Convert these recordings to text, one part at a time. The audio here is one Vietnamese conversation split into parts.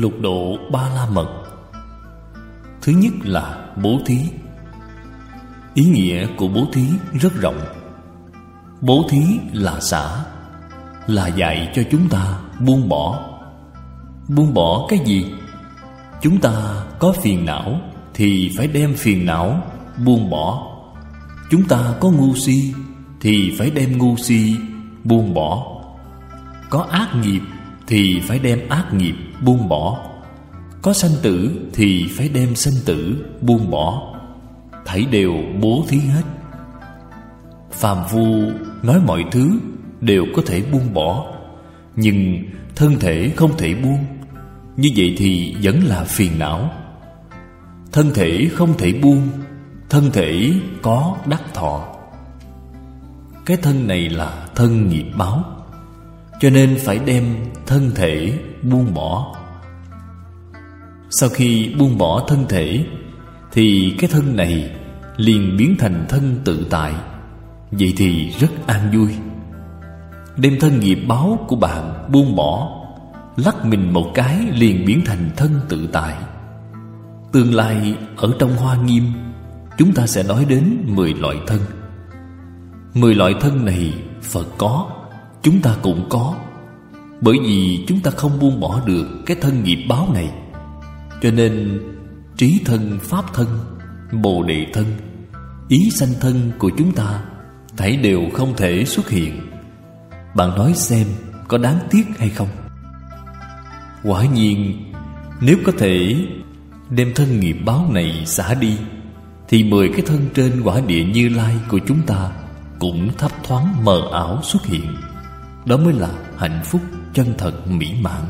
Lục độ Ba La Mật. Thứ nhất là bố thí. Ý nghĩa của bố thí rất rộng. Bố thí là xả, là dạy cho chúng ta buông bỏ. Buông bỏ cái gì? Chúng ta có phiền não thì phải đem phiền não buông bỏ. Chúng ta có ngu si thì phải đem ngu si buông bỏ. Có ác nghiệp thì phải đem ác nghiệp buông bỏ. Có sanh tử thì phải đem sanh tử buông bỏ. Thảy đều bố thí hết. Phàm phu nói mọi thứ đều có thể buông bỏ, nhưng thân thể không thể buông. Như vậy thì vẫn là phiền não. Thân thể không thể buông, thân thể có đắc thọ. Cái thân này là thân nghiệp báo, cho nên phải đem thân thể buông bỏ. Sau khi buông bỏ thân thể thì cái thân này liền biến thành thân tự tại. Vậy thì rất an vui. Đem thân nghiệp báo của bạn buông bỏ, lắc mình một cái liền biến thành thân tự tại. Tương lai ở trong Hoa Nghiêm, chúng ta sẽ nói đến 10 loại thân. 10 loại thân này Phật có, chúng ta cũng có. Bởi vì chúng ta không buông bỏ được cái thân nghiệp báo này, cho nên trí thân, pháp thân, bồ đề thân, ý sanh thân của chúng ta thảy đều không thể xuất hiện. Bạn nói xem có đáng tiếc hay không? Quả nhiên, nếu có thể đem thân nghiệp báo này xả đi, thì 10 cái thân trên quả địa Như Lai của chúng ta cũng thấp thoáng mờ ảo xuất hiện. Đó mới là hạnh phúc chân thật mỹ mãn.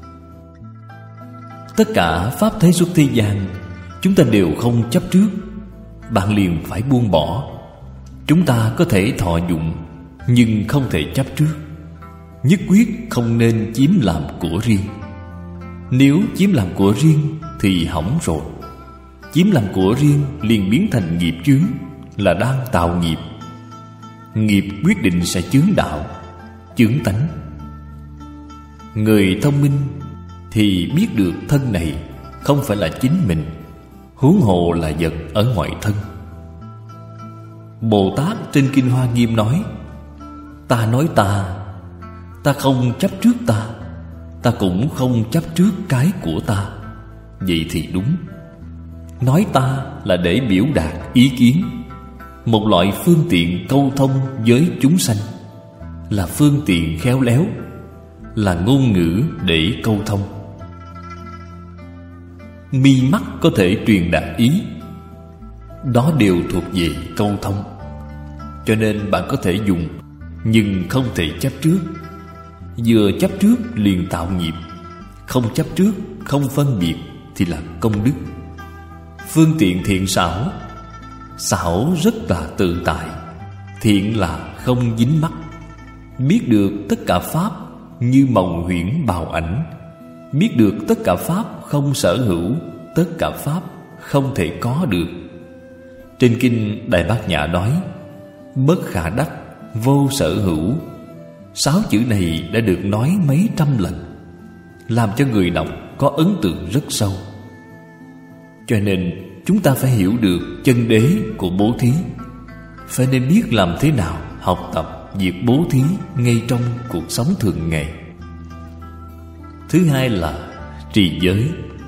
Tất cả pháp thế xuất thế gian, chúng ta đều không chấp trước. Bạn liền phải buông bỏ. Chúng ta có thể thọ dụng, nhưng không thể chấp trước. Nhất quyết không nên chiếm làm của riêng. Nếu chiếm làm của riêng thì hỏng rồi. Chiếm làm của riêng liền biến thành nghiệp chướng, là đang tạo nghiệp. Nghiệp quyết định sẽ chướng đạo, chướng tánh. Người thông minh thì biết được thân này không phải là chính mình, huống hồ là vật ở ngoại thân. Bồ Tát trên Kinh Hoa Nghiêm nói: ta nói ta không chấp trước ta cũng không chấp trước cái của ta. Vậy thì đúng. Nói ta là để biểu đạt ý kiến, một loại phương tiện câu thông với chúng sanh, là phương tiện khéo léo, là ngôn ngữ để câu thông. Mi mắt có thể truyền đạt ý, đó đều thuộc về câu thông. Cho nên bạn có thể dùng, nhưng không thể chấp trước. Vừa chấp trước liền tạo nghiệp. Không chấp trước, không phân biệt thì là công đức. Phương tiện thiện xảo, xảo rất là tự tại, thiện là không dính mắc. Biết được tất cả pháp như mộng huyễn bào ảnh, biết được tất cả pháp không sở hữu, tất cả pháp không thể có được. Trên Kinh Đại Bát Nhã nói: bất khả đắc, vô sở hữu. 6 chữ này đã được nói mấy trăm lần, làm cho người đọc có ấn tượng rất sâu. Cho nên chúng ta phải hiểu được chân đế của bố thí, phải nên biết làm thế nào học tập việc bố thí ngay trong cuộc sống thường ngày. Thứ hai là trì giới.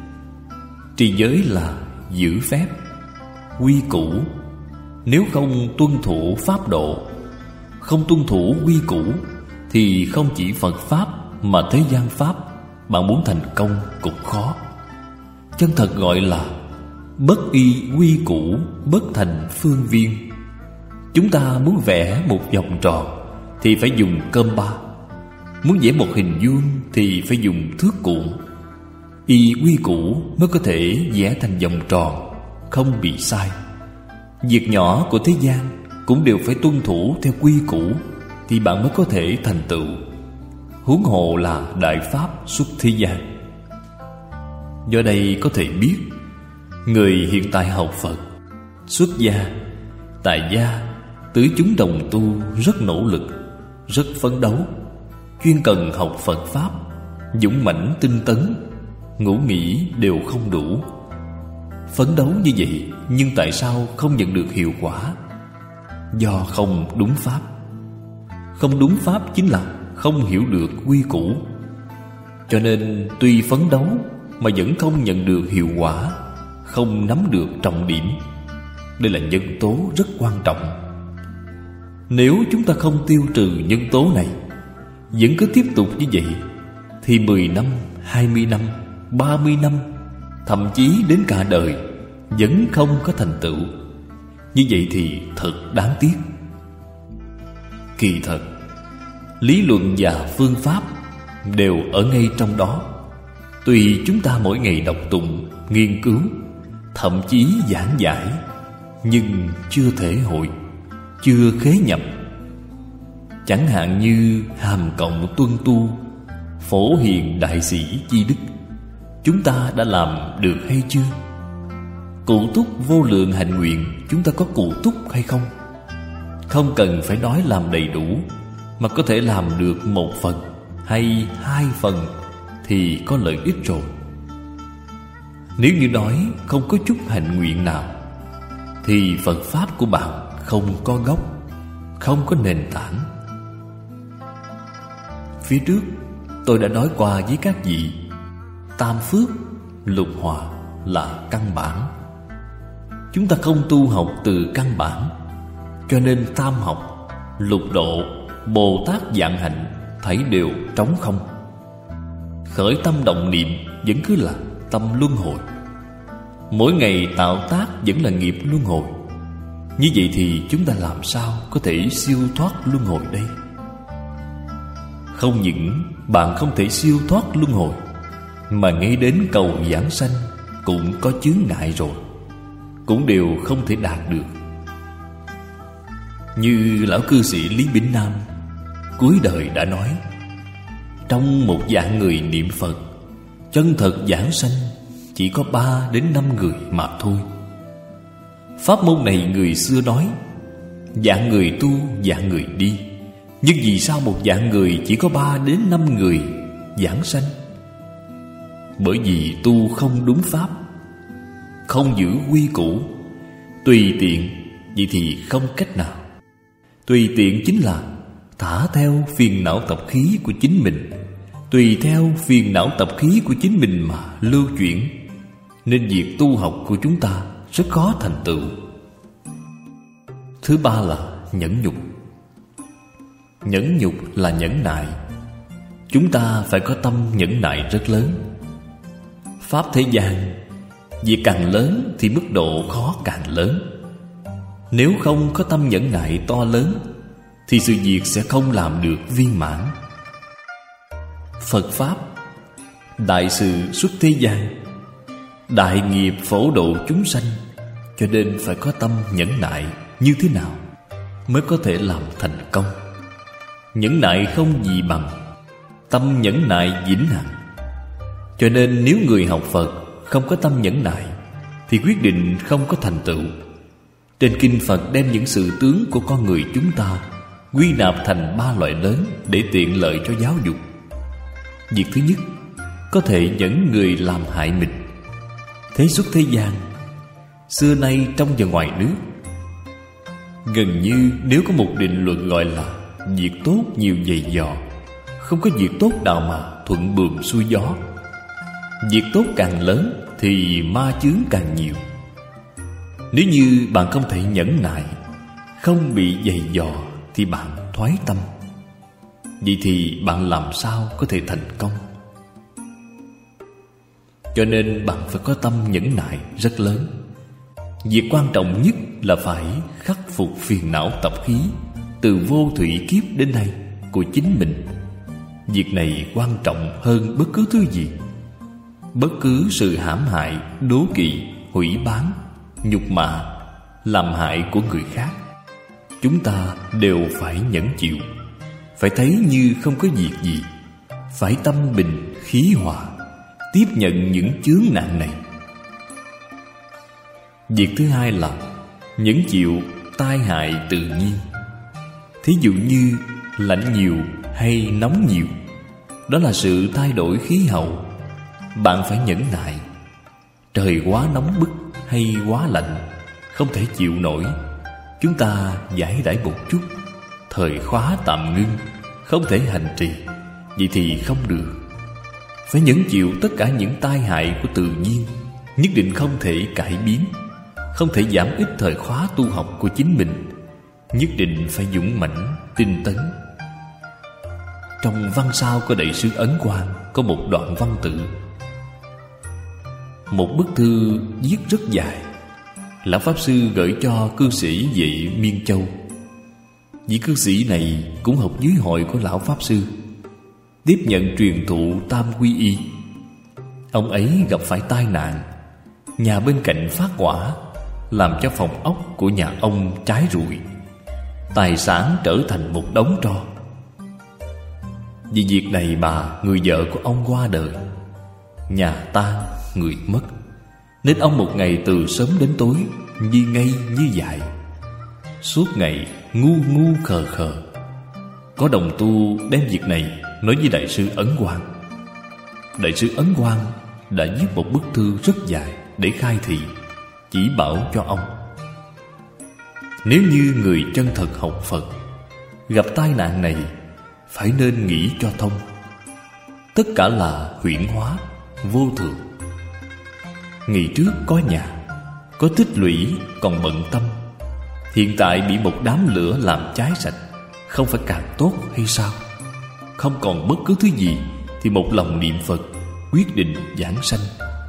Trì giới là giữ phép, quy củ. Nếu không tuân thủ pháp độ, không tuân thủ quy củ, thì không chỉ Phật Pháp mà thế gian Pháp, bạn muốn thành công cũng khó. Chân thật gọi là bất y quy củ, bất thành phương viên. Chúng ta muốn vẽ một vòng tròn thì phải dùng cơm ba, muốn vẽ một hình vuông thì phải dùng thước cuộn. Y quy củ mới có thể vẽ thành vòng tròn, không bị sai. Việc nhỏ của thế gian cũng đều phải tuân thủ theo quy củ, thì bạn mới có thể thành tựu. Huống hồ là đại pháp xuất thế gian. Do đây có thể biết, người hiện tại học Phật, xuất gia, tại gia, tứ chúng đồng tu rất nỗ lực, rất phấn đấu, chuyên cần học Phật Pháp, dũng mãnh tinh tấn, ngủ nghỉ đều không đủ. Phấn đấu như vậy nhưng tại sao không nhận được hiệu quả? Do không đúng pháp. Không đúng pháp chính là không hiểu được quy củ. Cho nên tuy phấn đấu mà vẫn không nhận được hiệu quả, không nắm được trọng điểm. Đây là nhân tố rất quan trọng. Nếu chúng ta không tiêu trừ nhân tố này, vẫn cứ tiếp tục như vậy, thì 10 năm, 20 năm, 30 năm, thậm chí đến cả đời vẫn không có thành tựu. Như vậy thì thật đáng tiếc. Kỳ thật, lý luận và phương pháp đều ở ngay trong đó. Tùy chúng ta mỗi ngày đọc tụng, nghiên cứu, thậm chí giảng giải, nhưng chưa thể hội, chưa khế nhập. Chẳng hạn như hàm cộng tuân tu, phổ hiền đại sĩ chi đức, chúng ta đã làm được hay chưa? Cụ túc vô lượng hạnh nguyện, chúng ta có cụ túc hay không? Không cần phải nói làm đầy đủ, mà có thể làm được 1 phần hay 2 phần thì có lợi ích rồi. Nếu như nói không có chút hạnh nguyện nào, thì Phật Pháp của bạn không có gốc, không có nền tảng. Phía trước tôi đã nói qua với các vị, tam phước, lục hòa là căn bản. Chúng ta không tu học từ căn bản, cho nên tam học, lục độ, Bồ Tát vạn hạnh thấy đều trống không. Khởi tâm động niệm vẫn cứ là tâm luân hồi. Mỗi ngày tạo tác vẫn là nghiệp luân hồi. Như vậy thì chúng ta làm sao có thể siêu thoát luân hồi đây? Không những bạn không thể siêu thoát luân hồi, mà ngay đến cầu giảng sanh cũng có chướng ngại rồi, cũng đều không thể đạt được. Như lão cư sĩ Lý Bỉnh Nam cuối đời đã nói, trong 1 vạn người niệm Phật, chân thật giảng sanh chỉ có 3 đến 5 người mà thôi. Pháp môn này người xưa nói, vạn người tu, vạn người đi. Nhưng vì sao 1 vạn người chỉ có 3 đến 5 người giảng sanh? Bởi vì tu không đúng pháp, không giữ quy củ, tùy tiện. Vậy thì không cách nào. Tùy tiện chính là thả theo phiền não tập khí của chính mình, tùy theo phiền não tập khí của chính mình mà lưu chuyển. Nên việc tu học của chúng ta rất khó thành tựu. Thứ ba là nhẫn nhục. Nhẫn nhục là nhẫn nại. Chúng ta phải có tâm nhẫn nại rất lớn. Pháp thế gian, việc càng lớn thì mức độ khó càng lớn. Nếu không có tâm nhẫn nại to lớn thì sự việc sẽ không làm được viên mãn. Phật Pháp, đại sự xuất thế gian, đại nghiệp phổ độ chúng sanh, cho nên phải có tâm nhẫn nại như thế nào mới có thể làm thành công. Nhẫn nại không gì bằng tâm nhẫn nại vĩnh hằng. Cho nên nếu người học Phật không có tâm nhẫn nại thì quyết định không có thành tựu. Trên kinh Phật đem những sự tướng của con người chúng ta quy nạp thành 3 loại lớn để tiện lợi cho giáo dục. Việc thứ nhất, có thể dẫn người làm hại mình. Thế xuất thế gian, xưa nay trong và ngoài nước, gần như nếu có một định luật gọi là việc tốt nhiều dày dò, không có việc tốt nào mà thuận buồm xuôi gió. Việc tốt càng lớn thì ma chướng càng nhiều. Nếu như bạn không thể nhẫn nại, không bị dày dò, thì bạn thoái tâm. Vậy thì bạn làm sao có thể thành công? Cho nên bạn phải có tâm nhẫn nại rất lớn. Việc quan trọng nhất là phải khắc phục phiền não tập khí từ vô thủy kiếp đến nay của chính mình. Việc này quan trọng hơn bất cứ thứ gì. Bất cứ sự hãm hại, đố kỵ, hủy báng, nhục mạ, làm hại của người khác, chúng ta đều phải nhẫn chịu. Phải thấy như không có việc gì. Phải tâm bình, khí hòa, tiếp nhận những chướng nạn này. Việc thứ hai là nhẫn chịu tai hại tự nhiên. Thí dụ như lạnh nhiều hay nóng nhiều, đó là sự thay đổi khí hậu. bạn phải nhẫn nại. Trời quá nóng bức hay quá lạnh, không thể chịu nổi, chúng ta giải đãi một chút. Thời khóa tạm ngưng, không thể hành trì, vậy thì không được. Phải nhẫn chịu tất cả những tai hại của tự nhiên, nhất định không thể cải biến, không thể giảm ít thời khóa tu học của chính mình, nhất định phải dũng mãnh, tinh tấn. Trong văn sao của Đại sư Ấn Quang có một đoạn văn tự, một bức thư viết rất dài. Lão Pháp Sư gửi cho cư sĩ về Miên Châu. Vị cư sĩ này cũng học dưới hội của Lão Pháp Sư, tiếp nhận truyền thụ Tam Quy Y. Ông ấy gặp phải tai nạn, nhà bên cạnh phát hỏa, làm cho phòng ốc của nhà ông cháy rụi, tài sản trở thành một đống tro. Vì việc này mà người vợ của ông qua đời, nhà tan người mất, nên ông một ngày từ sớm đến tối như ngây như dại, suốt ngày ngu ngu khờ khờ. Có đồng tu đem việc này nói với Đại sư Ấn Quang. Đại sư Ấn Quang đã viết một bức thư rất dài để khai thị, chỉ bảo cho ông: nếu như người chân thật học Phật gặp tai nạn này, phải nên nghĩ cho thông. Tất cả là huyễn hóa, vô thường. Ngày trước có nhà, có tích lũy còn bận tâm, hiện tại bị một đám lửa làm cháy sạch, không phải càng tốt hay sao? Không còn bất cứ thứ gì thì một lòng niệm Phật, quyết định giảng sanh.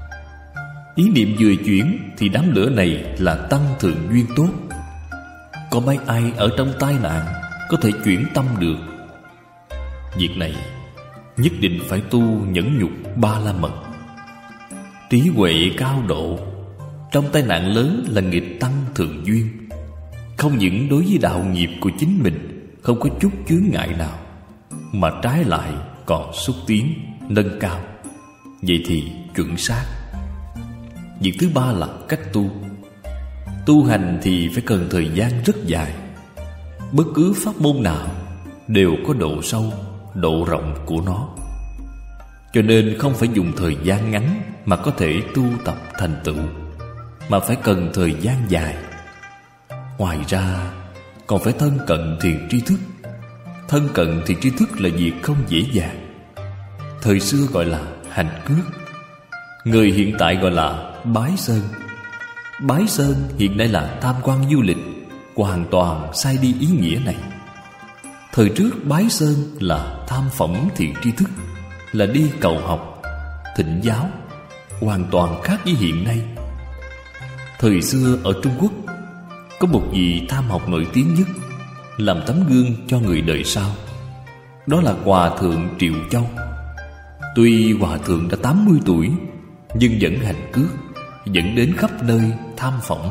Ý niệm vừa chuyển thì đám lửa này là tăng thượng duyên tốt. Có mấy ai ở trong tai nạn có thể chuyển tâm được? Việc này nhất định phải tu nhẫn nhục ba la mật. Trí huệ cao độ trong tai nạn lớn là nghịch tăng thượng duyên. Không những đối với đạo nghiệp của chính mình không có chút chướng ngại nào, mà trái lại còn xúc tiến, nâng cao. Vậy thì chuẩn xác. Việc thứ ba là cách tu. Tu hành thì phải cần thời gian rất dài. Bất cứ pháp môn nào đều có độ sâu, độ rộng của nó, cho nên không phải dùng thời gian ngắn mà có thể tu tập thành tựu, mà phải cần thời gian dài. Ngoài ra còn phải thân cận thiền tri thức. Thân cận thiền tri thức là việc không dễ dàng. Thời xưa gọi là hành cước, người hiện tại gọi là bái sơn. Bái sơn hiện nay là tham quan du lịch, hoàn toàn sai đi ý nghĩa này. Thời trước bái sơn là tham phỏng thiền tri thức, là đi cầu học, thỉnh giáo, hoàn toàn khác với hiện nay. Thời xưa ở Trung Quốc có một vị tham học nổi tiếng nhất, làm tấm gương cho người đời sau. Đó là Hòa Thượng Triệu Châu. Tuy Hòa Thượng đã 80 tuổi, nhưng vẫn hành cước, dẫn đến khắp nơi tham phỏng.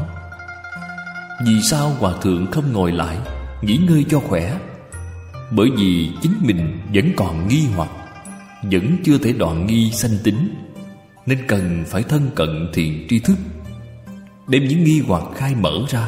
Vì sao Hòa Thượng không ngồi lại nghỉ ngơi cho khỏe? Bởi vì chính mình vẫn còn nghi hoặc, vẫn chưa thể đoạn nghi sanh tính, nên cần phải thân cận thiền tri thức, đem những nghi hoặc khai mở ra.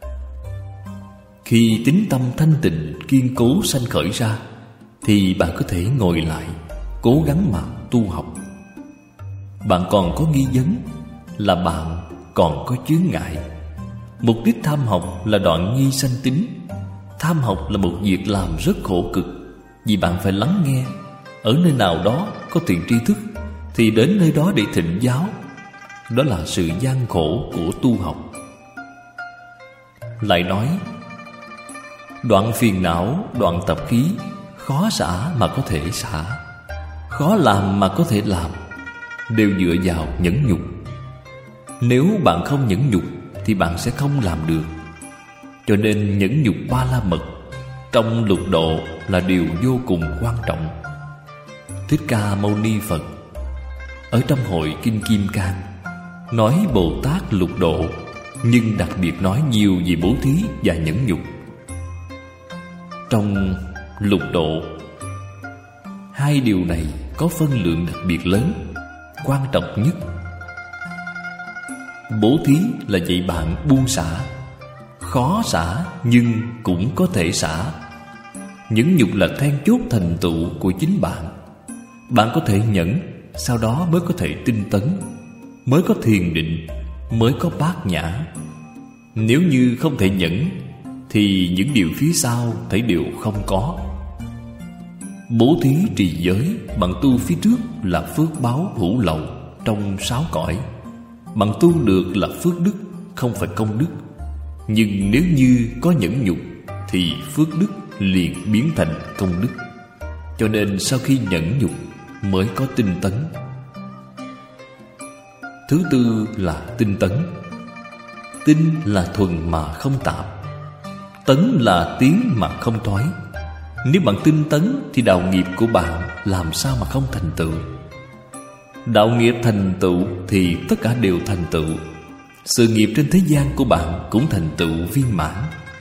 Khi tín tâm thanh tịnh kiên cố sanh khởi ra, thì bạn có thể ngồi lại, cố gắng mà tu học. Bạn còn có nghi vấn là bạn còn có chướng ngại. Mục đích tham học là đoạn nghi sanh tính. Tham học là một việc làm rất khổ cực, vì bạn phải lắng nghe. Ở nơi nào đó có thiền tri thức thì đến nơi đó để thỉnh giáo. Đó là sự gian khổ của tu học. Lại nói, đoạn phiền não, đoạn tập khí, khó xả mà có thể xả, khó làm mà có thể làm, đều dựa vào nhẫn nhục. Nếu bạn không nhẫn nhục thì bạn sẽ không làm được. Cho nên nhẫn nhục ba la mật trong lục độ là điều vô cùng quan trọng. Thích Ca Mâu Ni Phật ở trong hội Kinh Kim Cang nói Bồ Tát lục độ, nhưng đặc biệt nói nhiều về bố thí và nhẫn nhục. Trong lục độ, hai điều này có phân lượng đặc biệt lớn, quan trọng nhất. Bố thí là dạy bạn buông xả, khó xả nhưng cũng có thể xả. Nhẫn nhục là then chốt thành tựu của chính bạn. Bạn có thể nhẫn, sau đó mới có thể tinh tấn, mới có thiền định, mới có bát nhã. Nếu như không thể nhẫn thì những điều phía sau thấy đều không có. Bố thí trì giới bằng tu phía trước là phước báo hữu lậu trong 6 cõi. Bằng tu được là phước đức, không phải công đức. Nhưng nếu như có nhẫn nhục thì phước đức liền biến thành công đức. Cho nên sau khi nhẫn nhục mới có tinh tấn. Thứ tư là tinh tấn. Tinh là thuần mà không tạp, tấn là tiến mà không thoái. Nếu bạn tinh tấn thì đạo nghiệp của bạn làm sao mà không thành tựu. Đạo nghiệp thành tựu thì tất cả đều thành tựu. Sự nghiệp trên thế gian của bạn cũng thành tựu viên mãn.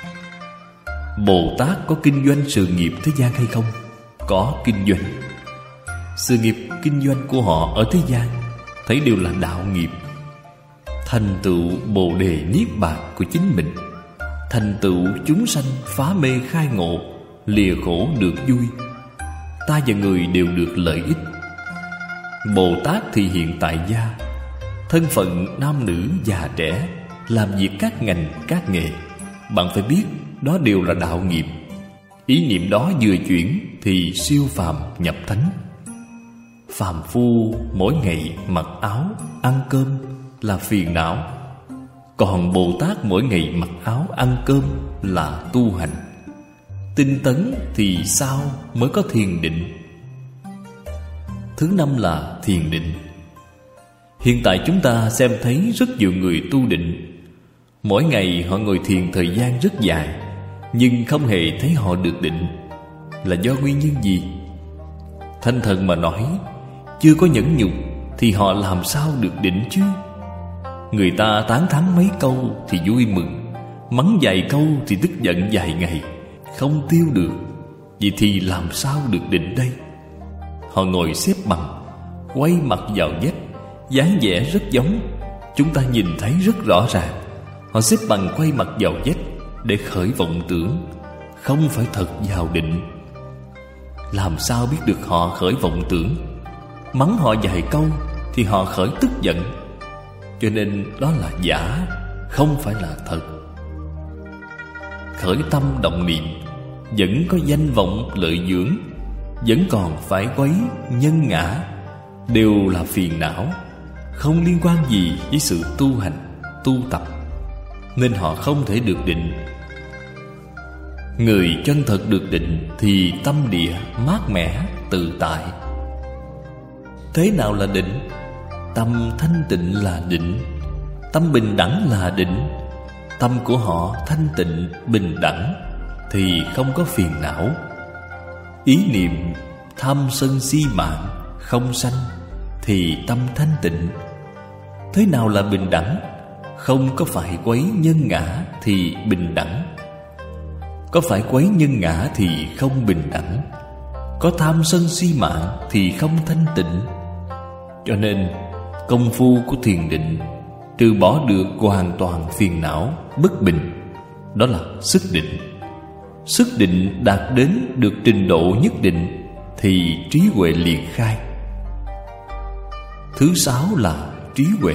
Bồ Tát có kinh doanh sự nghiệp thế gian hay không? Có kinh doanh. Sự nghiệp kinh doanh của họ ở thế gian thấy đều là đạo nghiệp. Thành tựu Bồ Đề Niết Bàn của chính mình, thành tựu chúng sanh phá mê khai ngộ, lìa khổ được vui. Ta và người đều được lợi ích. Bồ Tát thì hiện tại gia, thân phận nam nữ già trẻ, làm việc các ngành các nghề. Bạn phải biết đó đều là đạo nghiệp. Ý niệm đó vừa chuyển thì siêu phàm nhập thánh. Phàm phu mỗi ngày mặc áo, ăn cơm là phiền não. Còn Bồ Tát mỗi ngày mặc áo, ăn cơm là tu hành. Tinh tấn thì sao mới có thiền định. Thứ năm là thiền định. Hiện tại chúng ta xem thấy rất nhiều người tu định. Mỗi ngày họ ngồi thiền thời gian rất dài, nhưng không hề thấy họ được định. Là do nguyên nhân gì? Thanh thần mà nói, chưa có nhẫn nhục thì họ làm sao được định chứ? Người ta tán thán mấy câu thì vui mừng, mắng vài câu thì tức giận vài ngày, không tiêu được. Vậy thì làm sao được định đây? Họ ngồi xếp bằng, quay mặt vào vách, dáng vẻ rất giống, chúng ta nhìn thấy rất rõ ràng. Họ xếp bằng quay mặt vào vách để khởi vọng tưởng, không phải thật vào định. Làm sao biết được họ khởi vọng tưởng? Mắng họ vài câu thì họ khởi tức giận. Cho nên đó là giả, không phải là thật. Khởi tâm động niệm vẫn có danh vọng lợi dưỡng, vẫn còn phải quấy nhân ngã, đều là phiền não, không liên quan gì với sự tu hành, tu tập, nên họ không thể được định. Người chân thật được định thì tâm địa mát mẻ, tự tại. Thế nào là định? Tâm thanh tịnh là định, tâm bình đẳng là định. Tâm của họ thanh tịnh, bình đẳng thì không có phiền não. Ý niệm tham sân si mạng không sanh thì tâm thanh tịnh. Thế nào là bình đẳng? Không có phải quấy nhân ngã thì bình đẳng. Có phải quấy nhân ngã thì không bình đẳng. Có tham sân si mạng thì không thanh tịnh. Cho nên công phu của thiền định trừ bỏ được hoàn toàn phiền não, bất bình, đó là sức định. Sức định đạt đến được trình độ nhất định thì trí huệ liền khai. Thứ sáu là trí huệ.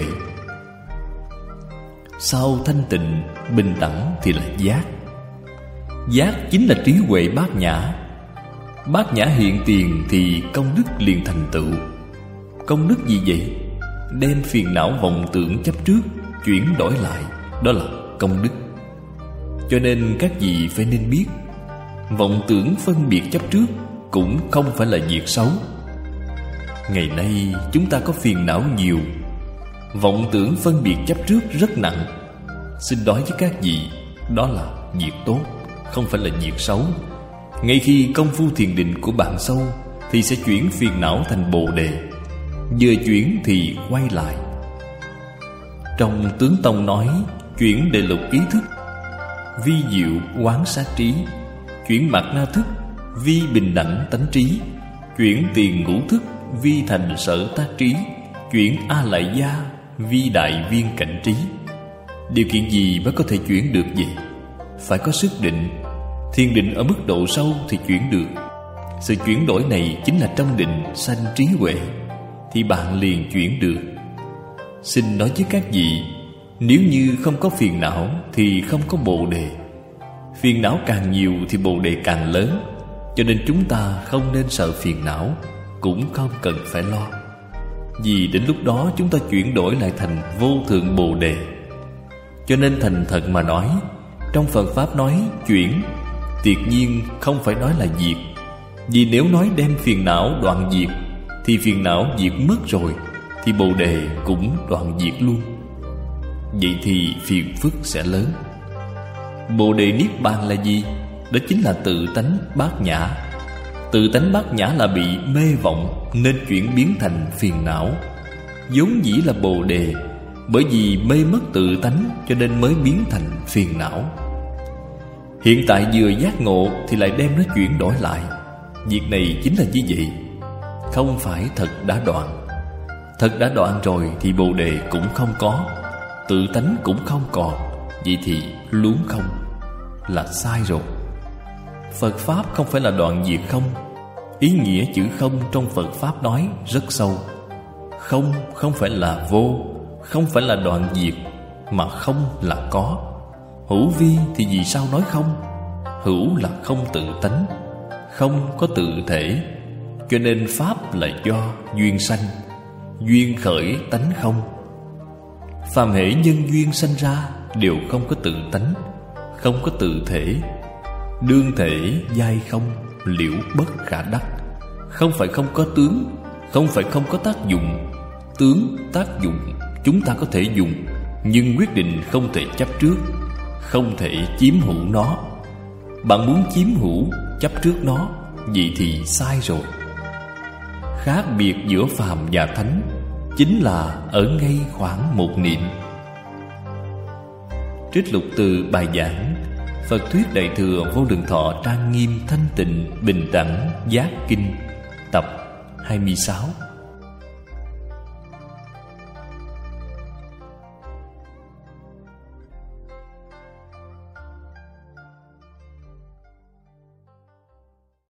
Sau thanh tịnh, bình đẳng thì là giác. Giác chính là trí huệ bát nhã. Bát nhã hiện tiền thì công đức liền thành tựu. Công đức gì vậy? Đem phiền não vọng tưởng chấp trước chuyển đổi lại, đó là công đức. Cho nên các vị phải nên biết, vọng tưởng phân biệt chấp trước cũng không phải là việc xấu. Ngày nay chúng ta có phiền não nhiều, vọng tưởng phân biệt chấp trước rất nặng. Xin nói với các vị, đó là việc tốt, không phải là việc xấu. Ngay khi công phu thiền định của bạn sâu thì sẽ chuyển phiền não thành Bồ Đề. Vừa chuyển thì quay lại. Trong Tướng Tông nói, chuyển đệ lục ý thức, vi diệu quán sát trí. Chuyển mạt na thức, vi bình đẳng tánh trí. Chuyển tiền ngũ thức, vi thành sở tác trí. Chuyển a lại gia, vi đại viên cảnh trí. Điều kiện gì mới có thể chuyển được vậy? Phải có sức định. Thiền định ở mức độ sâu thì chuyển được. Sự chuyển đổi này chính là trong định sanh trí huệ. thì bạn liền chuyển được. Xin nói với các vị, nếu như không có phiền não thì không có bồ đề. Phiền não càng nhiều thì bồ đề càng lớn. Cho nên chúng ta không nên sợ phiền não, cũng không cần phải lo. Vì đến lúc đó chúng ta chuyển đổi lại thành vô thượng bồ đề. Cho nên thành thật mà nói, trong Phật Pháp nói chuyển, tuyệt nhiên không phải nói là diệt. Vì nếu nói đem phiền não đoạn diệt, thì phiền não diệt mất rồi, thì bồ đề cũng đoạn diệt luôn. Vậy thì phiền phức sẽ lớn. Bồ đề niết bàn là gì? Đó chính là tự tánh bát nhã. Tự tánh bát nhã là bị mê vọng nên chuyển biến thành phiền não. vốn dĩ là bồ đề, bởi vì mê mất tự tánh cho nên mới biến thành phiền não. Hiện tại vừa giác ngộ thì lại đem nó chuyển đổi lại. Việc này chính là như vậy. Không phải thật đã đoạn. Thật đã đoạn rồi thì bồ đề cũng không có, tự tánh cũng không còn. Vậy thì luống không, là sai rồi. Phật Pháp không phải là đoạn diệt không. Ý nghĩa chữ không trong Phật Pháp nói rất sâu. Không không phải là vô, không phải là đoạn diệt, mà không là có. Hữu vi thì vì sao nói không? Hữu là không tự tánh, không có tự thể, cho nên Pháp là do duyên sanh. Duyên khởi tánh không. Phàm hễ nhân duyên sanh ra đều không có tự tánh, không có tự thể. Đương thể giai không, liễu bất khả đắc. Không phải không có tướng, không phải không có tác dụng. Tướng, tác dụng chúng ta có thể dùng, nhưng quyết định không thể chấp trước, không thể chiếm hữu nó. Bạn muốn chiếm hữu, chấp trước nó, vậy thì sai rồi. Khác biệt giữa phàm và thánh chính là ở ngay khoảng một niệm. Trích lục từ bài giảng Phật thuyết Đại thừa Vô Lượng Thọ Trang Nghiêm Thanh Tịnh Bình Đẳng Giác Kinh tập 26.